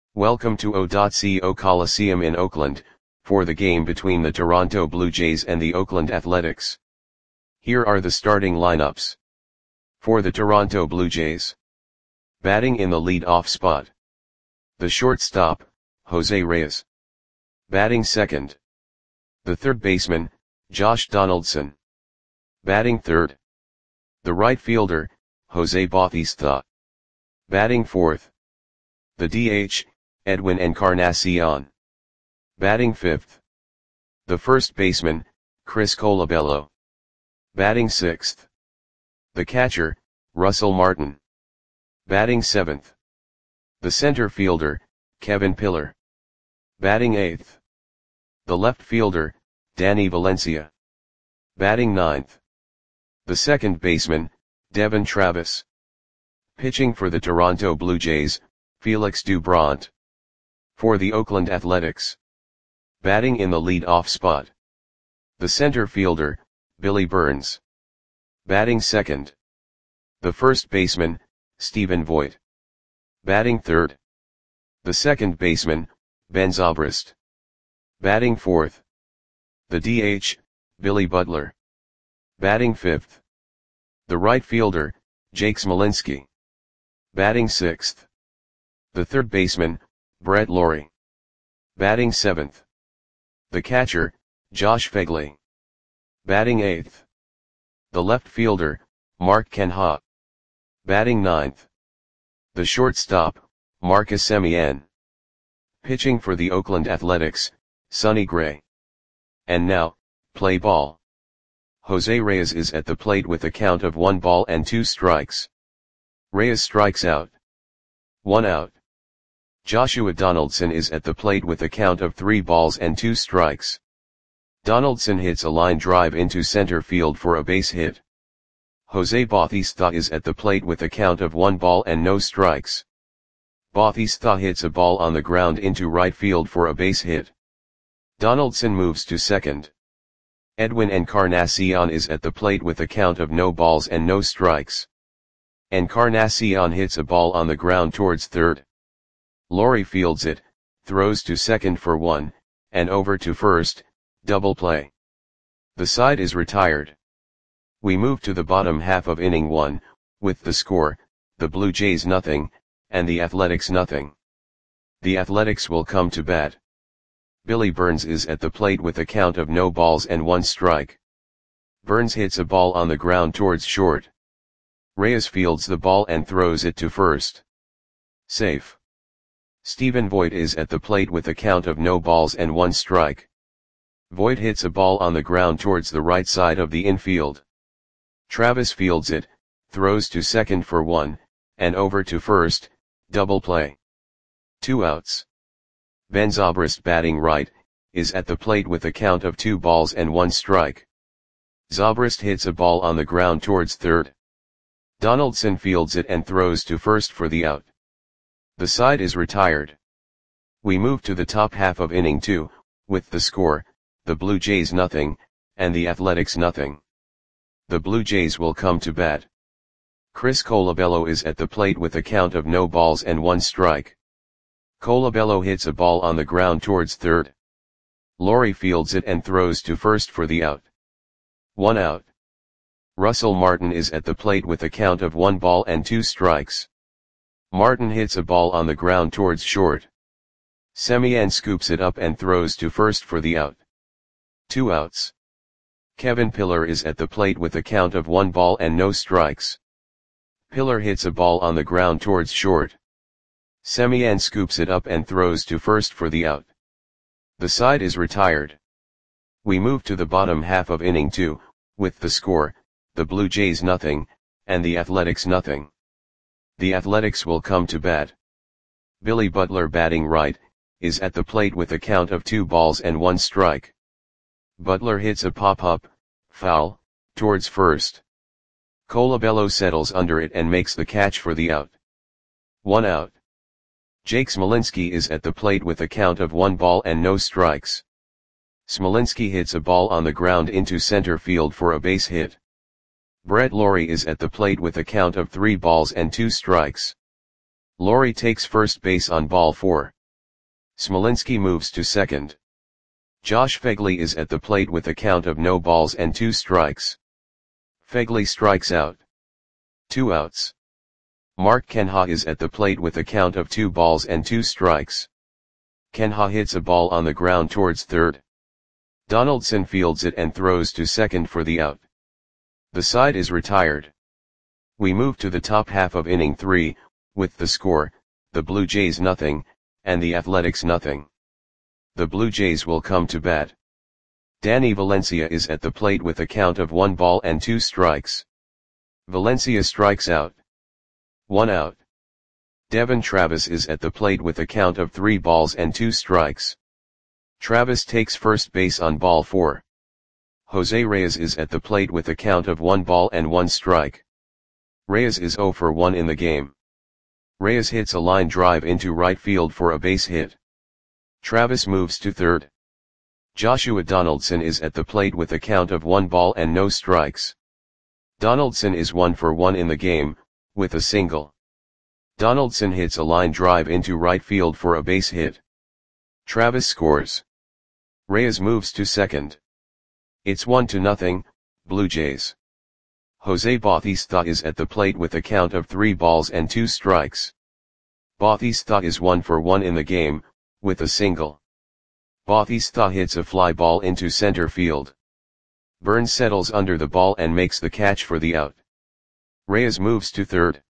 Welcome to O.CO Coliseum in Oakland, for the game between the Toronto Blue Jays and the Oakland Athletics. Here are the starting lineups. For the Toronto Blue Jays. Batting in the lead-off spot. The shortstop, Jose Reyes. Batting second. The third baseman, Josh Donaldson. Batting third. The right fielder, Jose Bautista. Batting fourth. The DH, Edwin Encarnacion. Batting fifth. The first baseman, Chris Colabello. Batting sixth. The catcher, Russell Martin. Batting seventh. The center fielder, Kevin Pillar. Batting eighth. The left fielder, Danny Valencia. Batting ninth. The second baseman, Devon Travis. Pitching for the Toronto Blue Jays, Felix Doubront. For the Oakland Athletics. Batting in the lead-off spot. The center fielder, Billy Burns. Batting second. The first baseman, Stephen Vogt. Batting third. The second baseman, Ben Zobrist. Batting fourth. The DH, Billy Butler. Batting fifth. The right fielder, Jake Smolinski. Batting sixth. The third baseman, Brett Lawrie. Batting seventh. The catcher, Josh Phegley. Batting eighth. The left fielder, Mark Canha. Batting ninth. The shortstop, Marcus Semien. Pitching for the Oakland Athletics, Sonny Gray. And now, play ball. Jose Reyes is at the plate with a count of 1 ball and 2 strikes. Reyes strikes out. 1 out. Joshua Donaldson is at the plate with a count of 3 balls and 2 strikes. Donaldson hits a line drive into center field for a base hit. Jose Bautista is at the plate with a count of 1 ball and no strikes. Bautista hits a ball on the ground into right field for a base hit. Donaldson moves to second. Edwin Encarnacion is at the plate with a count of no balls and no strikes. Encarnacion hits a ball on the ground towards third. Lawrie fields it, throws to second for 1, and over to first, double play. The side is retired. We move to the bottom half of inning 1, with the score, the Blue Jays 0, and the Athletics 0. The Athletics will come to bat. Billy Burns is at the plate with a count of no balls and 1 strike. Burns hits a ball on the ground towards short. Reyes fields the ball and throws it to first. Safe. Stephen Vogt is at the plate with a count of no balls and 1 strike. Vogt hits a ball on the ground towards the right side of the infield. Travis fields it, throws to second for 1, and over to first, double play. 2 outs. Ben Zobrist, batting right, is at the plate with a count of 2 balls and 1 strike. Zobrist hits a ball on the ground towards third. Donaldson fields it and throws to first for the out. The side is retired. We move to the top half of inning 2, with the score, the Blue Jays 0, and the Athletics 0. The Blue Jays will come to bat. Chris Colabello is at the plate with a count of no balls and 1 strike. Colabello hits a ball on the ground towards third. Lawrie fields it and throws to first for the out. 1 out. Russell Martin is at the plate with a count of 1 ball and 2 strikes. Martin hits a ball on the ground towards short. Semien scoops it up and throws to first for the out. 2 outs. Kevin Pillar is at the plate with a count of 1 ball and no strikes. Pillar hits a ball on the ground towards short. Semien scoops it up and throws to first for the out. The side is retired. We move to the bottom half of inning 2, with the score, the Blue Jays 0, and the Athletics 0. The Athletics will come to bat. Billy Butler, batting right, is at the plate with a count of 2 balls and 1 strike. Butler hits a pop-up, foul, towards first. Colabello settles under it and makes the catch for the out. 1 out. Jake Smolinski is at the plate with a count of 1 ball and no strikes. Smolinski hits a ball on the ground into center field for a base hit. Brett Lawrie is at the plate with a count of 3 balls and 2 strikes. Lawrie takes first base on ball 4. Smolinski moves to second. Josh Phegley is at the plate with a count of no balls and 2 strikes. Phegley strikes out. 2 outs. Mark Kenha is at the plate with a count of 2 balls and 2 strikes. Kenha hits a ball on the ground towards third. Donaldson fields it and throws to second for the out. The side is retired. We move to the top half of inning 3, with the score, the Blue Jays 0, and the Athletics 0. The Blue Jays will come to bat. Danny Valencia is at the plate with a count of 1 ball and 2 strikes. Valencia strikes out. 1 out. Devon Travis is at the plate with a count of 3 balls and 2 strikes. Travis takes first base on ball 4. Jose Reyes is at the plate with a count of 1 ball and 1 strike. Reyes is 0 for 1 in the game. Reyes hits a line drive into right field for a base hit. Travis moves to third. Joshua Donaldson is at the plate with a count of 1 ball and no strikes. Donaldson is 1 for 1 in the game, with a single. Donaldson hits a line drive into right field for a base hit. Travis scores. Reyes moves to second. It's 1-0, Blue Jays. Jose Bautista is at the plate with a count of 3 balls and 2 strikes. Bautista is 1 for 1 in the game, with a single. Bautista hits a fly ball into center field. Burns settles under the ball and makes the catch for the out. Reyes moves to third.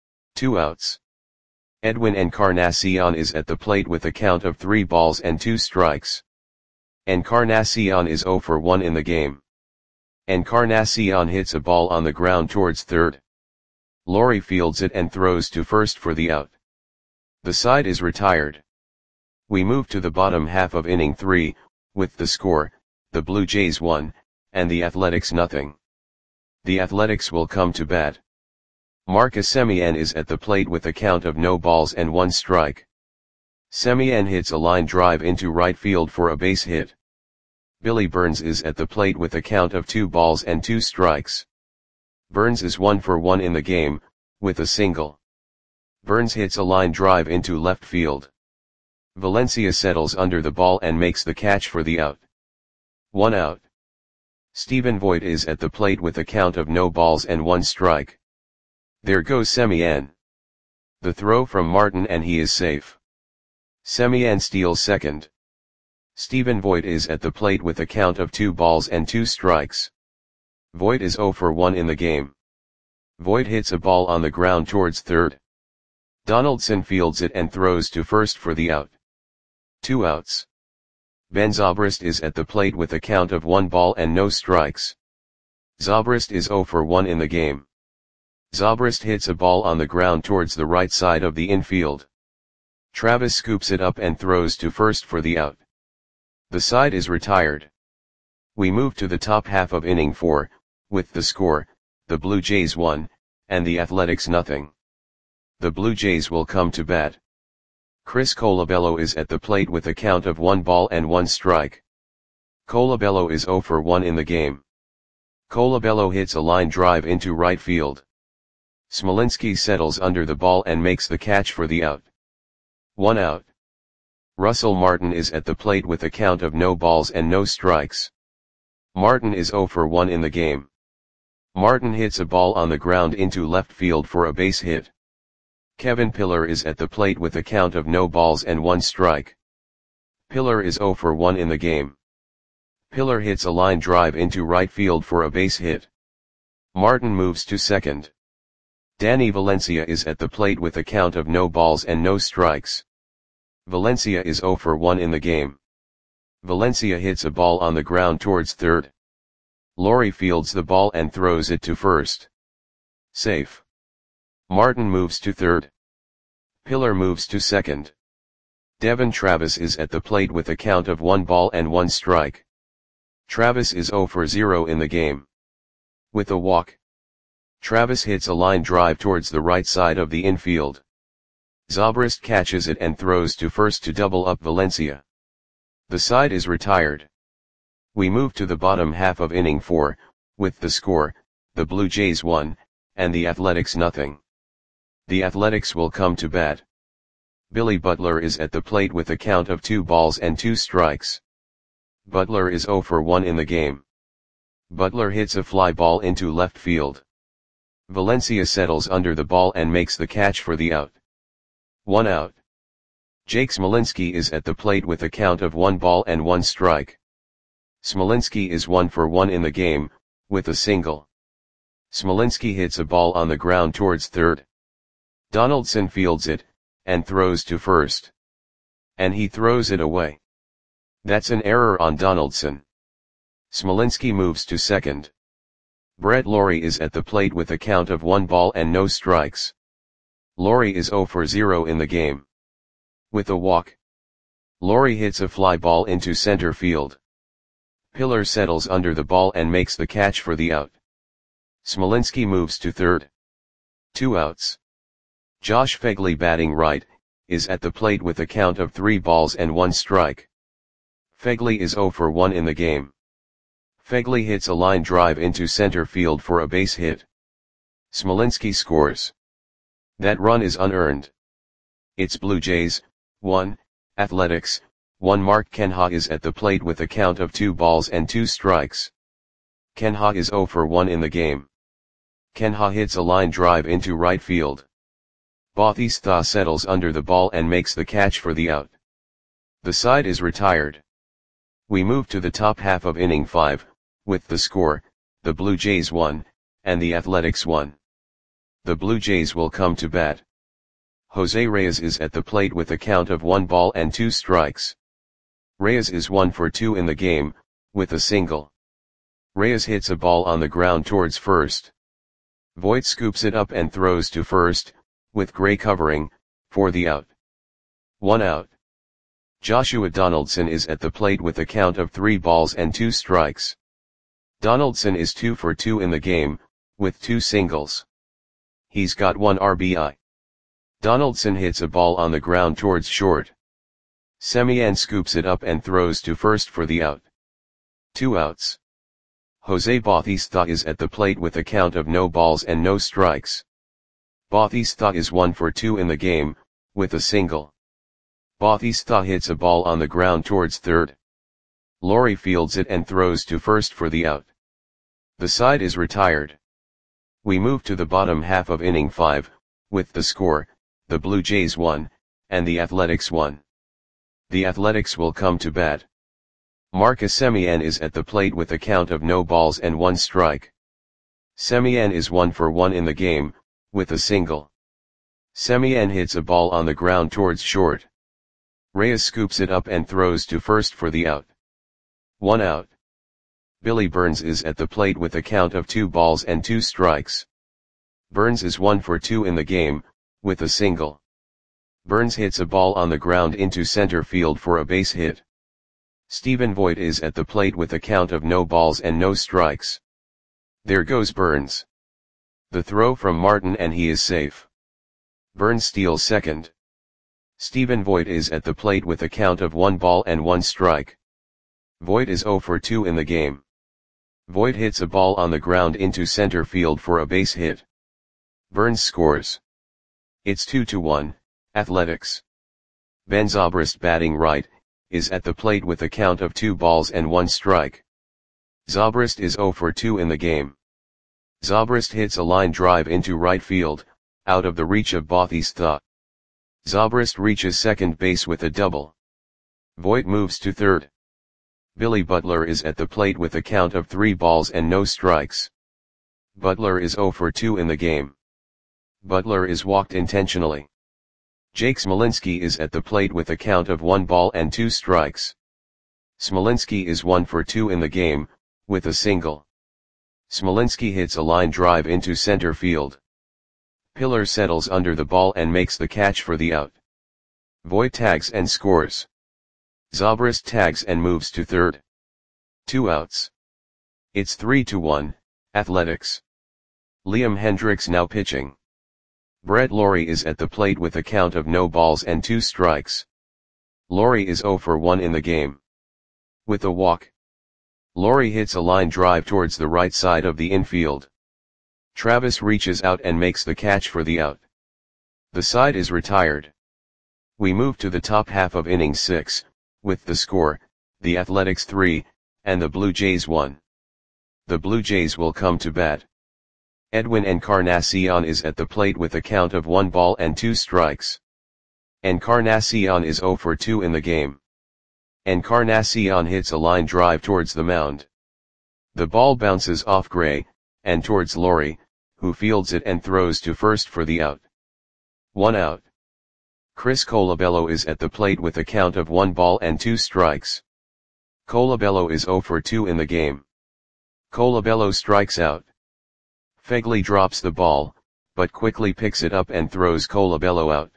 2 outs. Edwin Encarnacion is at the plate with a count of 3 balls and 2 strikes. Encarnacion is 0 for 1 in the game. Encarnacion hits a ball on the ground towards third. Laurie fields it and throws to first for the out. The side is retired. We move to the bottom half of inning 3, with the score, the Blue Jays 1, and the Athletics 0. The Athletics will come to bat. Marcus Semien is at the plate with a count of no balls and 1 strike. Semien hits a line drive into right field for a base hit. Billy Burns is at the plate with a count of 2 balls and 2 strikes. Burns is 1 for 1 in the game, with a single. Burns hits a line drive into left field. Valencia settles under the ball and makes the catch for the out. 1 out. Stephen Voigt is at the plate with a count of no balls and 1 strike. There goes Semien. The throw from Martin and he is safe. Semien steals second. Stephen Voigt is at the plate with a count of 2 balls and 2 strikes. Voigt is 0 for 1 in the game. Voigt hits a ball on the ground towards third. Donaldson fields it and throws to first for the out. 2 outs. Ben Zobrist is at the plate with a count of 1 ball and no strikes. Zobrist is 0 for 1 in the game. Zobrist hits a ball on the ground towards the right side of the infield. Travis scoops it up and throws to first for the out. The side is retired. We move to the top half of inning 4, with the score, the Blue Jays 1, and the Athletics 0. The Blue Jays will come to bat. Chris Colabello is at the plate with a count of 1 ball and 1 strike. Colabello is 0 for 1 in the game. Colabello hits a line drive into right field. Smolinski settles under the ball and makes the catch for the out. 1 out. Russell Martin is at the plate with a count of no balls and no strikes. Martin is 0 for 1 in the game. Martin hits a ball on the ground into left field for a base hit. Kevin Pillar is at the plate with a count of no balls and 1 strike. Pillar is 0 for 1 in the game. Pillar hits a line drive into right field for a base hit. Martin moves to second. Danny Valencia is at the plate with a count of no balls and no strikes. Valencia is 0 for 1 in the game. Valencia hits a ball on the ground towards third. Laurie fields the ball and throws it to first. Safe. Martin moves to third. Pillar moves to second. Devon Travis is at the plate with a count of 1 ball and 1 strike. Travis is 0 for 0 in the game. With a walk. Travis hits a line drive towards the right side of the infield. Zobrist catches it and throws to first to double up Valencia. The side is retired. We move to the bottom half of inning 4, with the score, the Blue Jays 1, and the Athletics 0. The Athletics will come to bat. Billy Butler is at the plate with a count of 2 balls and 2 strikes. Butler is 0 for 1 in the game. Butler hits a fly ball into left field. Valencia settles under the ball and makes the catch for the out. 1 out. Jake Smolinski is at the plate with a count of 1 ball and 1 strike. Smolinski is 1 for 1 in the game, with a single. Smolinski hits a ball on the ground towards third. Donaldson fields it, and throws to first. And he throws it away. That's an error on Donaldson. Smolinski moves to second. Brett Lawrie is at the plate with a count of 1 ball and no strikes. Lawrie is 0 for 0 in the game. With a walk. Lawrie hits a fly ball into center field. Pillar settles under the ball and makes the catch for the out. Smolinski moves to third. 2 outs. Josh Phegley, batting right, is at the plate with a count of 3 balls and 1 strike. Phegley is 0 for 1 in the game. Phegley hits a line drive into center field for a base hit. Smolinski scores. That run is unearned. It's Blue Jays, 1, Athletics, 1. Mark Canha is at the plate with a count of 2 balls and 2 strikes. Canha is 0 for 1 in the game. Canha hits a line drive into right field. Bautista settles under the ball and makes the catch for the out. The side is retired. We move to the top half of inning 5, with the score, the Blue Jays 1, and the Athletics 1. The Blue Jays will come to bat. Jose Reyes is at the plate with a count of 1 ball and 2 strikes. Reyes is 1 for 2 in the game, with a single. Reyes hits a ball on the ground towards first. Voit scoops it up and throws to first, with Gray covering, for the out. 1 out. Joshua Donaldson is at the plate with a count of 3 balls and 2 strikes. Donaldson is 2 for 2 in the game, with 2 singles. He's got 1 RBI. Donaldson hits a ball on the ground towards short. Semien scoops it up and throws to first for the out. 2 outs. Jose Bautista is at the plate with a count of no balls and no strikes. Bautista is 1 for 2 in the game, with a single. Bautista hits a ball on the ground towards third. Lawrie fields it and throws to first for the out. The side is retired. We move to the bottom half of inning 5, with the score, the Blue Jays 1, and the Athletics 1. The Athletics will come to bat. Marcus Semien is at the plate with a count of no balls and 1 strike. Semien is 1 for 1 in the game, with a single. Semien hits a ball on the ground towards short. Reyes scoops it up and throws to first for the out. 1 out. Billy Burns is at the plate with a count of 2 balls and 2 strikes. Burns is 1 for 2 in the game, with a single. Burns hits a ball on the ground into center field for a base hit. Stephen Voit is at the plate with a count of no balls and no strikes. There goes Burns. The throw from Martin and he is safe. Burns steals second. Stephen Voit is at the plate with a count of 1 ball and 1 strike. Voit is 0 for 2 in the game. Voit hits a ball on the ground into center field for a base hit. Burns scores. It's 2-1, Athletics. Ben Zobrist, batting right, is at the plate with a count of 2 balls and 1 strike. Zobrist is 0 for 2 in the game. Zobrist hits a line drive into right field, out of the reach of Bautista. Zobrist reaches second base with a double. Voit moves to third. Billy Butler is at the plate with a count of 3 balls and no strikes. Butler is 0 for 2 in the game. Butler is walked intentionally. Jake Smolinski is at the plate with a count of 1 ball and 2 strikes. Smolinski is 1 for 2 in the game, with a single. Smolinski hits a line drive into center field. Pillar settles under the ball and makes the catch for the out. Voit tags and scores. Zobrist tags and moves to third. 2 outs. It's 3-1, Athletics. Liam Hendriks now pitching. Brett Lawrie is at the plate with a count of no balls and 2 strikes. Lawrie is 0 for 1 in the game. With a walk. Lawrie hits a line drive towards the right side of the infield. Travis reaches out and makes the catch for the out. The side is retired. We move to the top half of inning 6, with the score, the Athletics 3, and the Blue Jays 1. The Blue Jays will come to bat. Edwin Encarnacion is at the plate with a count of 1 ball and 2 strikes. Encarnacion is 0 for 2 in the game. Encarnacion hits a line drive towards the mound. The ball bounces off Gray, and towards Laurie, who fields it and throws to first for the out. 1 out. Chris Colabello is at the plate with a count of 1 ball and 2 strikes. Colabello is 0 for 2 in the game. Colabello strikes out. Phegley drops the ball, but quickly picks it up and throws Colabello out.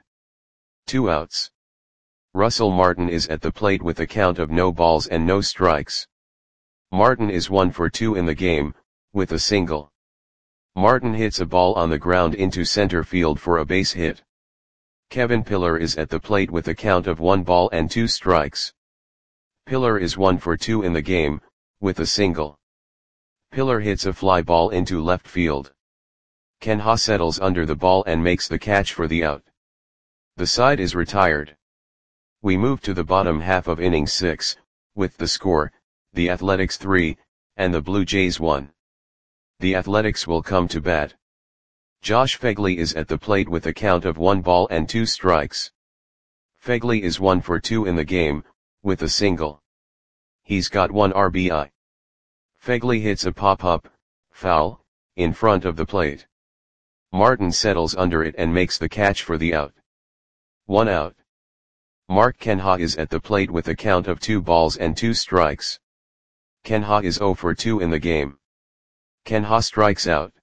2 outs. Russell Martin is at the plate with a count of no balls and no strikes. Martin is 1 for 2 in the game, with a single. Martin hits a ball on the ground into center field for a base hit. Kevin Pillar is at the plate with a count of 1 ball and 2 strikes. Pillar is 1 for 2 in the game, with a single. Pillar hits a fly ball into left field. Ken Ha settles under the ball and makes the catch for the out. The side is retired. We move to the bottom half of inning 6, with the score, the Athletics 3, and the Blue Jays 1. The Athletics will come to bat. Josh Phegley is at the plate with a count of 1 ball and 2 strikes. Phegley is 1 for 2 in the game, with a single. He's got 1 RBI. Phegley hits a pop-up, foul, in front of the plate. Martin settles under it and makes the catch for the out. 1 out. Mark Kenha is at the plate with a count of 2 balls and 2 strikes. Kenha is 0 for 2 in the game. Kenha strikes out.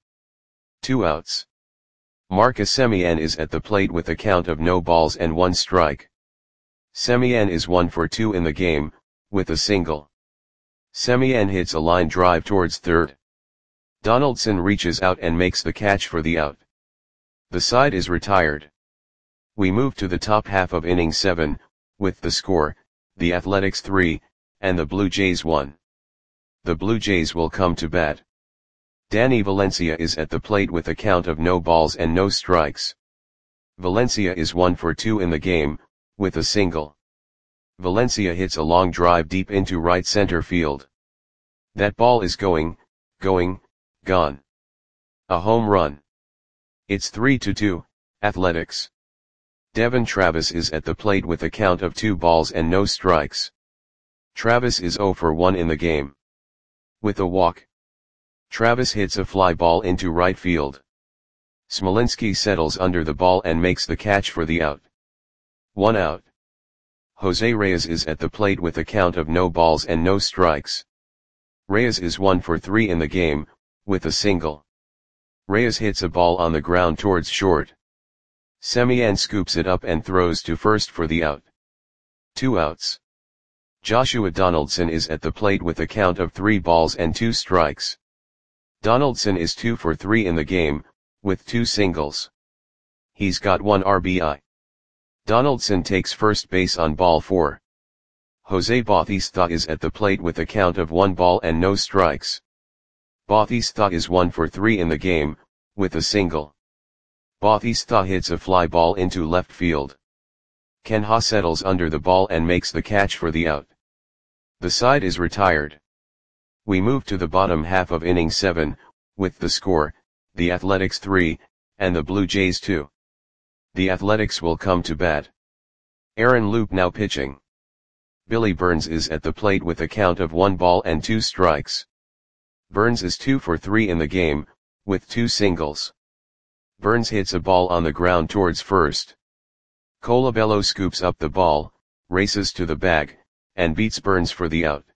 2 outs. Marcus Semien is at the plate with a count of no balls and 1 strike. Semien is 1 for 2 in the game, with a single. Semien hits a line drive towards third. Donaldson reaches out and makes the catch for the out. The side is retired. We move to the top half of inning 7, with the score, the Athletics 3, and the Blue Jays 1. The Blue Jays will come to bat. Danny Valencia is at the plate with a count of no balls and no strikes. Valencia is 1 for 2 in the game, with a single. Valencia hits a long drive deep into right center field. That ball is gone. A home run. It's 3-2, Athletics. Devon Travis is at the plate with a count of 2 balls and no strikes. Travis is 0 for 1 in the game. With a walk. Travis hits a fly ball into right field. Smolinski settles under the ball and makes the catch for the out. 1 out. Jose Reyes is at the plate with a count of no balls and no strikes. Reyes is 1 for 3 in the game, with a single. Reyes hits a ball on the ground towards short. Semien scoops it up and throws to first for the out. 2 outs. Joshua Donaldson is at the plate with a count of 3 balls and 2 strikes. Donaldson is 2 for 3 in the game, with 2 singles. He's got 1 RBI. Donaldson takes first base on ball 4. Jose Bautista is at the plate with a count of 1 ball and no strikes. Bautista is 1 for 3 in the game, with a single. Bautista hits a fly ball into left field. Kenha settles under the ball and makes the catch for the out. The side is retired. We move to the bottom half of inning 7, with the score, the Athletics 3, and the Blue Jays 2. The Athletics will come to bat. Aaron Loup now pitching. Billy Burns is at the plate with a count of 1 ball and 2 strikes. Burns is 2 for 3 in the game, with 2 singles. Burns hits a ball on the ground towards first. Colabello scoops up the ball, races to the bag, and beats Burns for the out.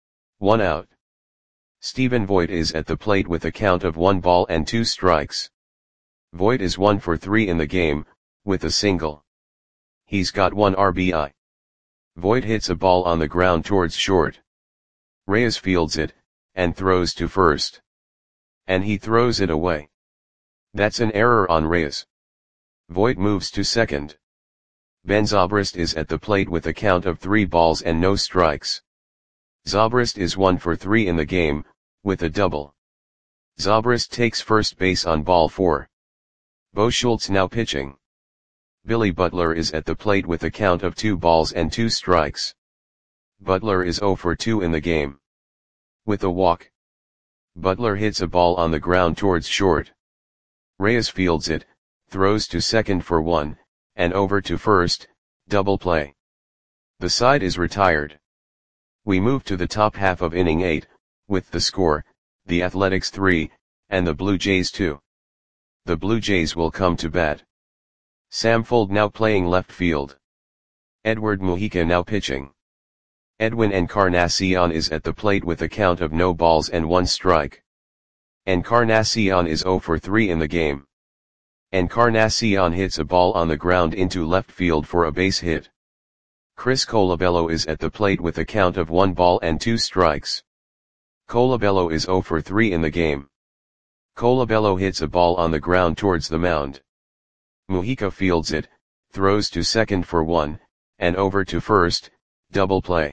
1 out. Stephen Voit is at the plate with a count of 1 ball and 2 strikes. Voit is 1 for 3 in the game, with a single. He's got 1 RBI. Voit hits a ball on the ground towards short. Reyes fields it, and throws to first. And he throws it away. That's an error on Reyes. Voit moves to second. Ben Zobrist is at the plate with a count of 3 balls and no strikes. Zobrist is 1 for 3 in the game, with a double. Zobrist takes first base on ball 4. Bo Schultz now pitching. Billy Butler is at the plate with a count of 2 balls and 2 strikes. Butler is 0 for 2 in the game. With a walk, Butler hits a ball on the ground towards short. Reyes fields it, throws to second for 1, and over to first, double play. The side is retired. We move to the top half of inning 8, with the score, the Athletics 3, and the Blue Jays 2. The Blue Jays will come to bat. Sam Fuld now playing left field. Edward Mujica now pitching. Edwin Encarnacion is at the plate with a count of no balls and 1 strike. Encarnacion is 0 for 3 in the game. Encarnacion hits a ball on the ground into left field for a base hit. Chris Colabello is at the plate with a count of 1 ball and 2 strikes. Colabello is 0 for 3 in the game. Colabello hits a ball on the ground towards the mound. Mujica fields it, throws to second for 1, and over to first, double play.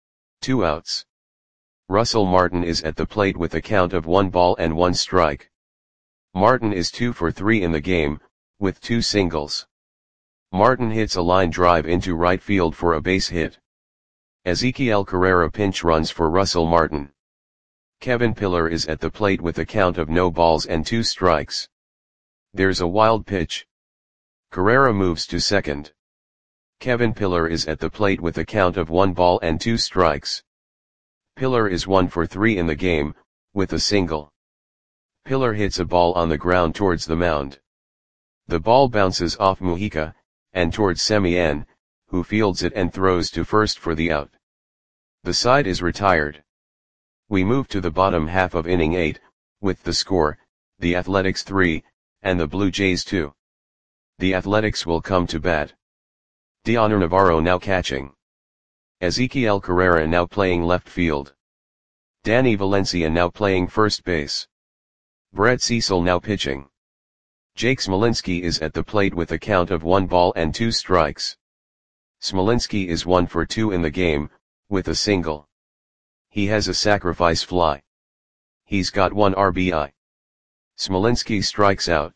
2 outs. Russell Martin is at the plate with a count of 1 ball and 1 strike. Martin is 2 for 3 in the game, with 2 singles. Martin hits a line drive into right field for a base hit. Ezequiel Carrera pinch runs for Russell Martin. Kevin Pillar is at the plate with a count of no balls and 2 strikes. There's a wild pitch. Carrera moves to second. Kevin Pillar is at the plate with a count of 1 ball and 2 strikes. Pillar is 1 for 3 in the game, with a single. Pillar hits a ball on the ground towards the mound. The ball bounces off Mujica, and towards Semien, who fields it and throws to first for the out. The side is retired. We move to the bottom half of inning 8, with the score, the Athletics 3, and the Blue Jays 2. The Athletics will come to bat. Dioner Navarro now catching. Ezequiel Carrera now playing left field. Danny Valencia now playing first base. Brett Cecil now pitching. Jake Smolinski is at the plate with a count of 1 ball and 2 strikes. Smolinski is 1 for 2 in the game, with a single. He has a sacrifice fly. He's got 1 RBI. Smolinski strikes out.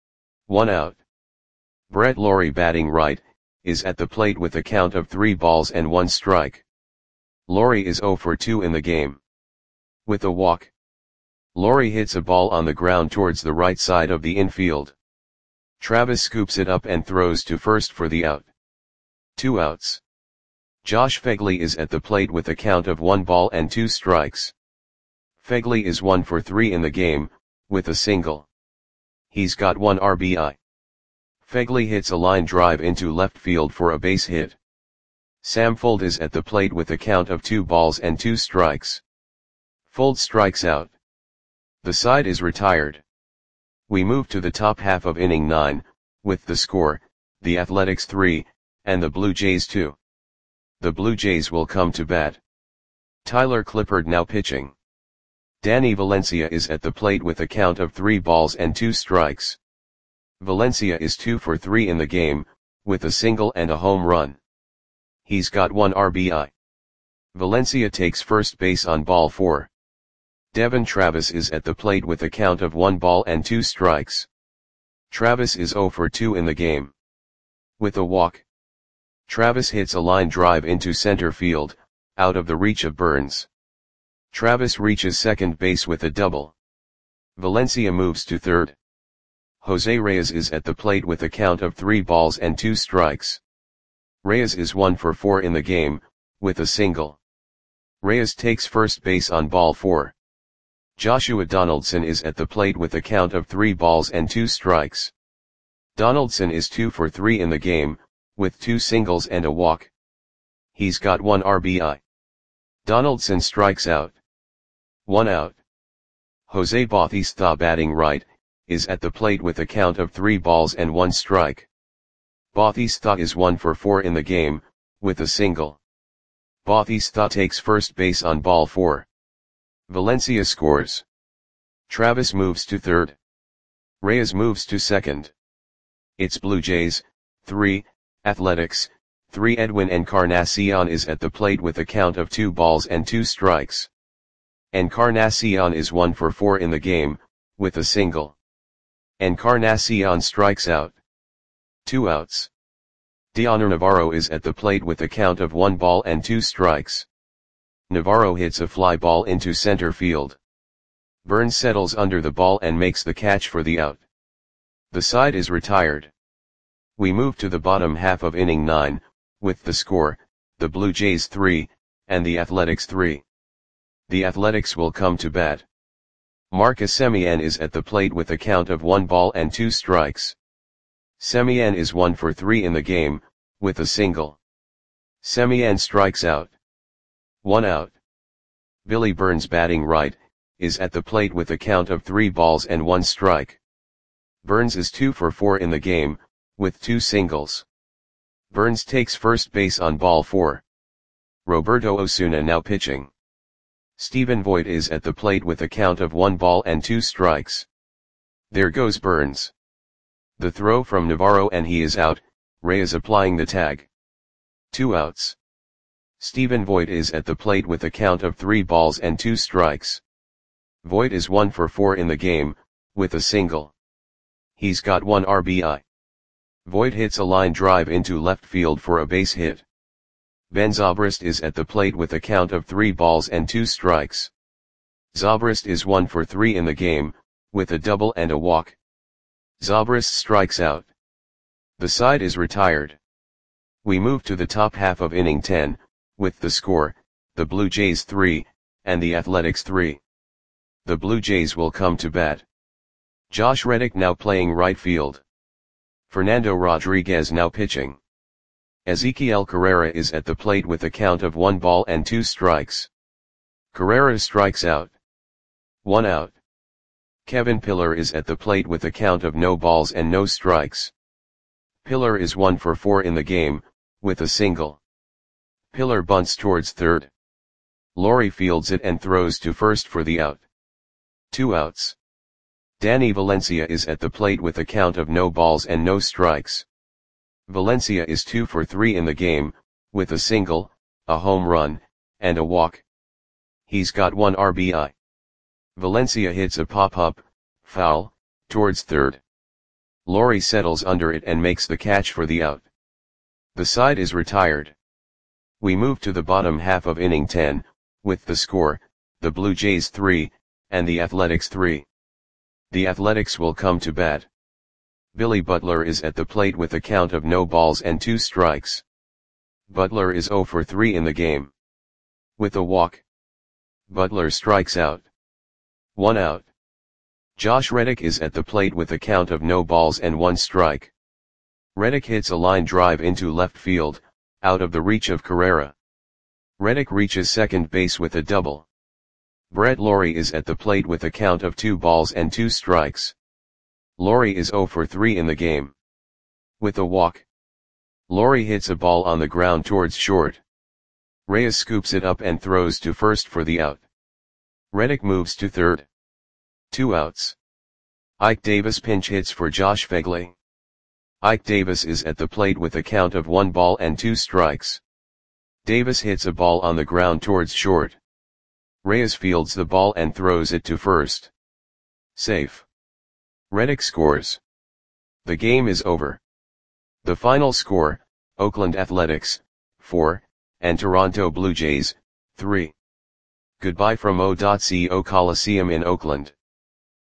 1 out. Brett Lawrie batting right, is at the plate with a count of 3 balls and 1 strike. Lawrie is 0 for 2 in the game. With a walk, Lawrie hits a ball on the ground towards the right side of the infield. Travis scoops it up and throws to first for the out. 2 outs. Josh Phegley is at the plate with a count of 1 ball and 2 strikes. Phegley is 1 for 3 in the game, with a single. He's got 1 RBI. Phegley hits a line drive into left field for a base hit. Sam Fuld is at the plate with a count of 2 balls and 2 strikes. Fuld strikes out. The side is retired. We move to the top half of inning 9, with the score, the Athletics 3, and the Blue Jays 2. The Blue Jays will come to bat. Tyler Clippard now pitching. Danny Valencia is at the plate with a count of 3 balls and 2 strikes. Valencia is 2 for 3 in the game, with a single and a home run. He's got 1 RBI. Valencia takes first base on ball 4. Devon Travis is at the plate with a count of 1 ball and 2 strikes. Travis is 0 for 2 in the game. With a walk, Travis hits a line drive into center field, out of the reach of Burns. Travis reaches second base with a double. Valencia moves to third. Jose Reyes is at the plate with a count of 3 balls and 2 strikes. Reyes is 1 for 4 in the game, with a single. Reyes takes first base on ball 4. Joshua Donaldson is at the plate with a count of 3 balls and 2 strikes. Donaldson is 2 for 3 in the game, with 2 singles and a walk. He's got 1 RBI. Donaldson strikes out. 1 out. Jose Bautista batting right, is at the plate with a count of 3 balls and 1 strike. Bautista is 1 for 4 in the game, with a single. Bautista takes first base on ball 4. Valencia scores. Travis moves to third. Reyes moves to second. It's Blue Jays, 3, Athletics, 3. Edwin Encarnacion is at the plate with a count of 2 balls and 2 strikes. Encarnacion is 1 for 4 in the game, with a single. Encarnacion strikes out. 2 outs. Dioner Navarro is at the plate with a count of 1 ball and 2 strikes. Navarro hits a fly ball into center field. Burns settles under the ball and makes the catch for the out. The side is retired. We move to the bottom half of inning 9, with the score, the Blue Jays 3, and the Athletics 3. The Athletics will come to bat. Marcus Semien is at the plate with a count of 1 ball and 2 strikes. Semien is 1 for 3 in the game, with a single. Semien strikes out. 1 out. Billy Burns, batting right, is at the plate with a count of 3 balls and 1 strike. Burns is 2 for 4 in the game, with 2 singles. Burns takes first base on ball 4. Roberto Osuna now pitching. Stephen Vogt is at the plate with a count of 1 ball and 2 strikes. There goes Burns. The throw from Navarro and he is out, Reyes applying the tag. 2 outs. Stephen Vogt is at the plate with a count of 3 balls and 2 strikes. Vogt is 1 for 4 in the game, with a single. He's got 1 RBI. Vogt hits a line drive into left field for a base hit. Ben Zobrist is at the plate with a count of 3 balls and 2 strikes. Zobrist is 1 for 3 in the game, with a double and a walk. Zobrist strikes out. The side is retired. We move to the top half of inning 10, with the score, the Blue Jays 3, and the Athletics 3. The Blue Jays will come to bat. Josh Reddick now playing right field. Fernando Rodriguez now pitching. Ezequiel Carrera is at the plate with a count of 1 ball and 2 strikes. Carrera strikes out. 1 out. Kevin Pillar is at the plate with a count of no balls and no strikes. Pillar is 1 for 4 in the game, with a single. Pillar bunts towards third. Laurie fields it and throws to first for the out. 2 outs. Danny Valencia is at the plate with a count of no balls and no strikes. Valencia is 2 for 3 in the game, with a single, a home run, and a walk. He's got 1 RBI. Valencia hits a pop-up, foul, towards third. Laurie settles under it and makes the catch for the out. The side is retired. We move to the bottom half of inning 10, with the score, the Blue Jays 3, and the Athletics 3. The Athletics will come to bat. Billy Butler is at the plate with a count of no balls and 2 strikes. Butler is 0 for 3 in the game. With a walk. Butler strikes out. 1 out. Josh Reddick is at the plate with a count of no balls and 1 strike. Reddick hits a line drive into left field, out of the reach of Carrera. Reddick reaches second base with a double. Brett Laurie is at the plate with a count of 2 balls and 2 strikes. Laurie is 0 for 3 in the game. With a walk. Laurie hits a ball on the ground towards short. Reyes scoops it up and throws to first for the out. Reddick moves to third. 2 outs. Ike Davis pinch hits for Josh Phegley. Ike Davis is at the plate with a count of 1 ball and 2 strikes. Davis hits a ball on the ground towards short. Reyes fields the ball and throws it to first. Safe. Reddick scores. The game is over. The final score, Oakland Athletics, 4, and Toronto Blue Jays, 3. Goodbye from O.CO Coliseum in Oakland.